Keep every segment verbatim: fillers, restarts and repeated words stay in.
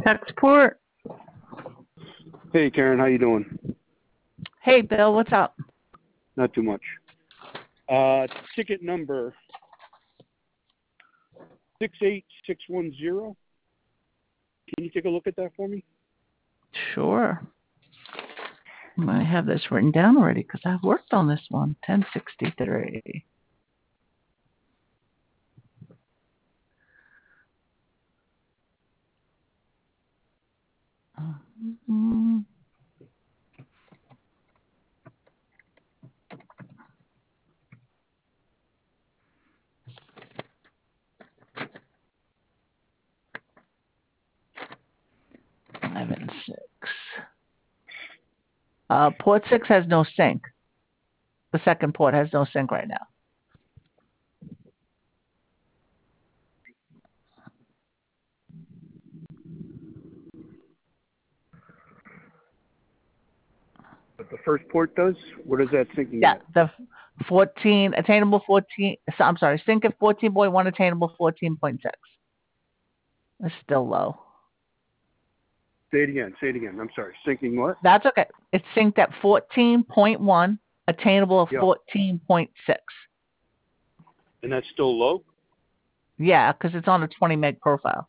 tech support. Hey, Karen, how you doing? Hey, Bill, what's up? Not too much. Uh, ticket number six eight six one zero. Can you take a look at that for me? Sure. I have this written down already because I've worked on this one. ten sixty-three. Mm-hmm. Eleven six. Uh, port six has no sync. The second port has no sync right now. But the first port does? What is that syncing Yeah, at? the fourteen, attainable fourteen, so I'm sorry, sync at fourteen point one, attainable fourteen point six. It's still low. Say it again. Say it again. I'm sorry. Syncing what? That's okay. It's synced at fourteen point one, attainable of Yep. fourteen point six. And that's still low? Yeah, because it's on a twenty meg profile.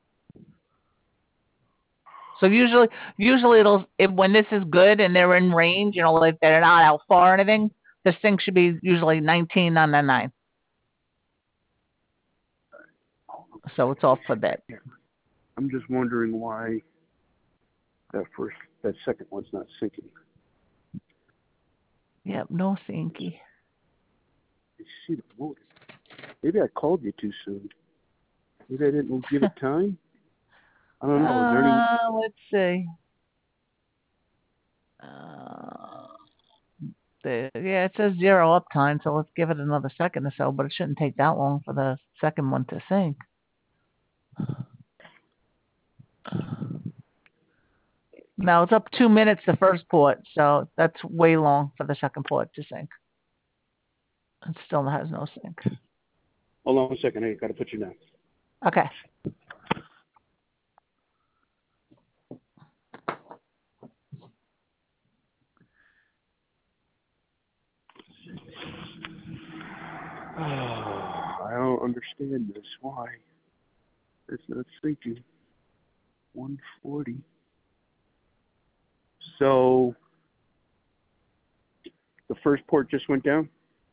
So usually, usually it'll if, when this is good and they're in range, you know, like they're not out far or anything, the sync should be usually nineteen ninety-nine. So it's off a bit. I'm just wondering why that first, that second one's not syncing. Yep, no syncy. I see the motor. Maybe I called you too soon. Maybe I didn't give it time. I don't know. Is there any... Uh, let's see. Uh, the, yeah, it says zero uptime, so let's give it another second or so, but it shouldn't take that long for the second one to sync. Now it's up two minutes the first port, so that's way long for the second port to sync. It still has no sync. Hold on a second. I got to put you down. Okay. Oh, I don't understand this. Why? It's not syncing. one forty. So the first port just went down?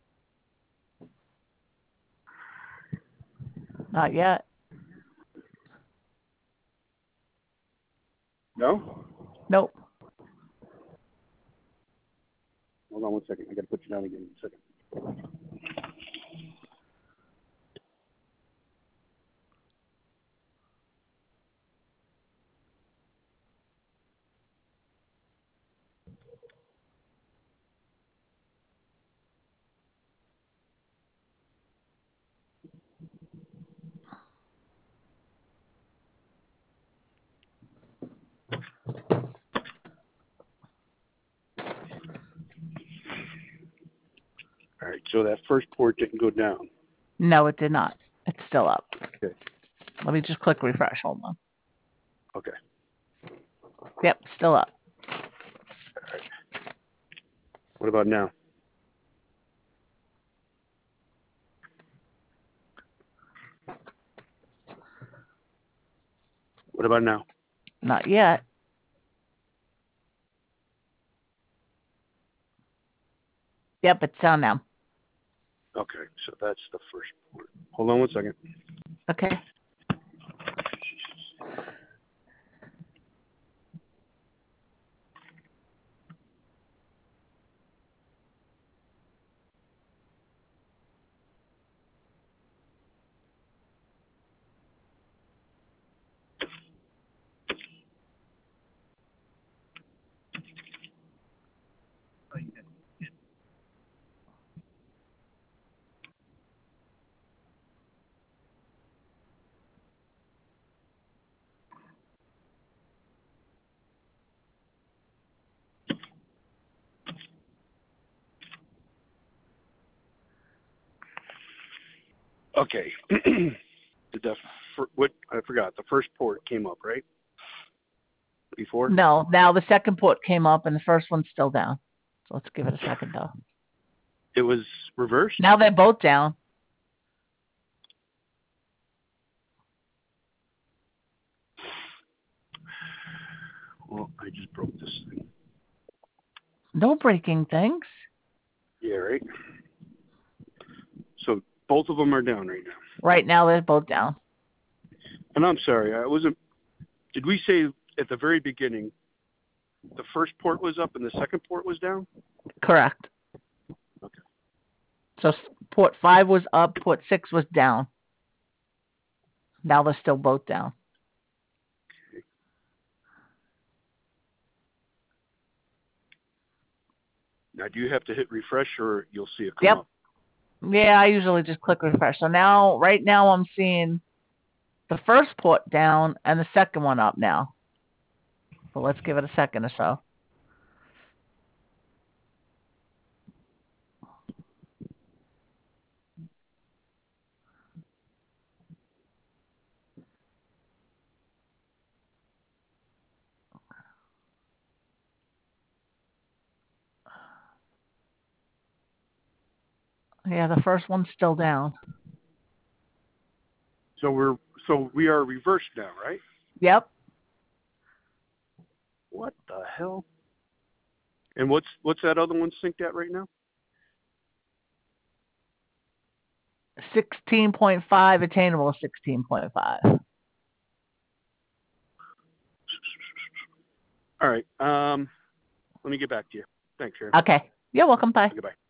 Not yet. No? Nope. Hold on one second. I got to put you down again in a second. All right, so that first port didn't go down. No, it did not. It's still up. Okay. Let me just click refresh. Hold on. Okay. Yep, still up. All right. What about now? What about now? Not yet. Yep, it's down now. Okay, so that's the first port. Hold on one second. Okay. Okay. Did the fir- what I forgot, the first port came up, right? before? No, now the second port came up and the first one's still down. So let's give it a second though. It was reversed? Now they're both down. Well, I just broke this thing. No breaking things. Yeah, right? So both of them are down right now. Right now they're both down. And I'm sorry, I wasn't... Did we say at the very beginning the first port was up and the second port was down? Correct. Okay. So port five was up, port six was down. Now they're still both down. Now, do you have to hit refresh or you'll see it come Yep. up? Yeah, I usually just click refresh. So now, right now I'm seeing the first port down and the second one up now. So let's give it a second or so. Yeah, the first one's still down. So we're so we are reversed now, right? Yep. What the hell? And what's what's that other one synced at right now? sixteen point five attainable sixteen point five. All right. Um, let me get back to you. Thanks, Sharon. Okay. You're welcome. Bye. Goodbye.